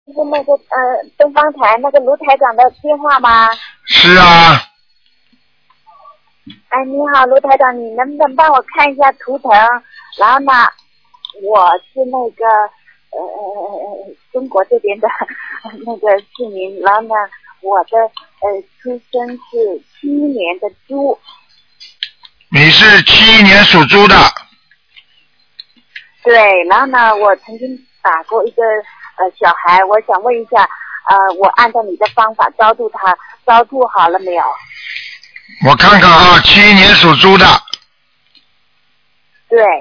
是那个东方台那个卢台长的电话吗？ 是啊。 哎，你好，卢台长，你能不能帮我看一下图腾？然后呢，我是那个中国这边的那个市民，然后呢，我的出生是71年的猪。 你是71年属猪的。 对，然后呢，我曾经打过一个小孩，我想问一下，我按照你的方法超度他，超度好了没有？ 我看看啊，71年属猪的。 对。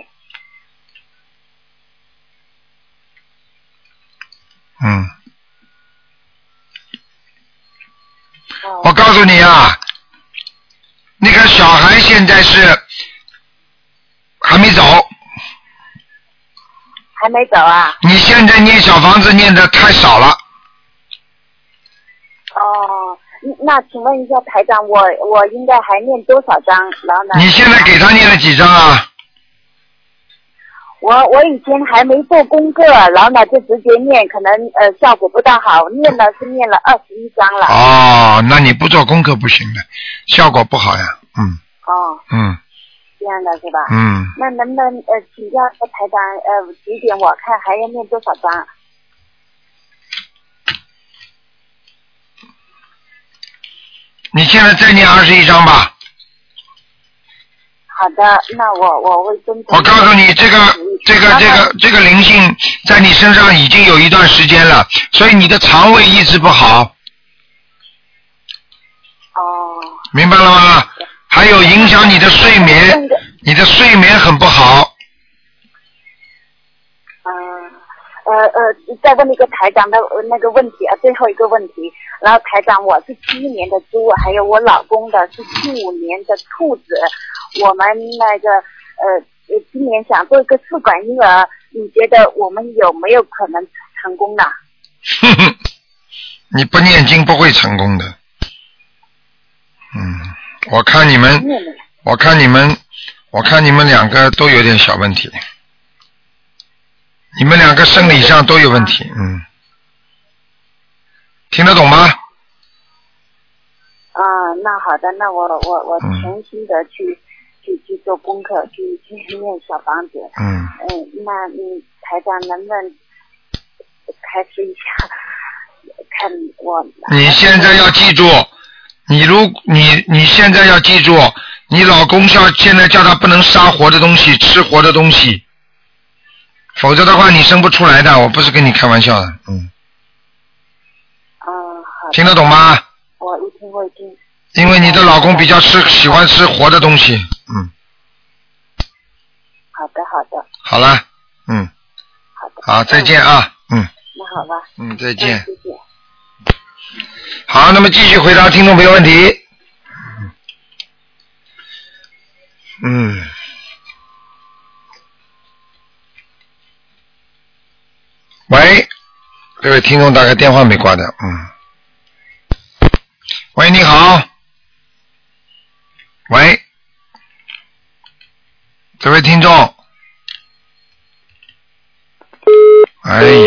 我告诉你啊，那个小孩现在是还没走。 还没走啊？ 你现在念小房子念的太少了。 哦，那请问一下台长，我应该还念多少章？然后呢？ 你现在给他念了几章啊？ 我以前还没做功课，然后呢就直接念，可能效果不大好，念了21章了。 哦，那你不做功课不行的，效果不好呀。 哦。这样的是吧？那能不能请教台长指点我看还要念多少章？ 你现在再念21章吧。 好的，那我会遵从。 我告诉你，这个灵性在你身上已经有一段时间了，所以你的肠胃一直不好。 哦。 明白了吗？还有影响你的睡眠，你的睡眠很不好。 再问一个台长的那个问题啊，最后一个问题。然后台长，我是71年的猪，还有我老公的是75年的兔子。我们那个今年想做一个试管婴儿，你觉得我们有没有可能成功呢？ 你不念经不会成功的。我看你们两个都有点小问题。你们两个生理上都有问题。听得懂吗？ 那好的，那我全心的去做功课，去念小房子。那你台长能不能开始一下看我？ 你现在要记住，你现在要记住，你老公现在叫他不能杀活的东西，吃活的东西，否则的话你生不出来的，我不是跟你开玩笑的。 好。 听得懂吗？ 我一听会听。 因为你的老公比较喜欢吃活的东西。 好的。 好了。 好的。 好，再见啊。 那好吧。 再见。 谢谢。 好，那么继续回答听众朋友问题。喂，这位听众大概电话没挂掉。喂，你好。喂，这位听众。哎呀。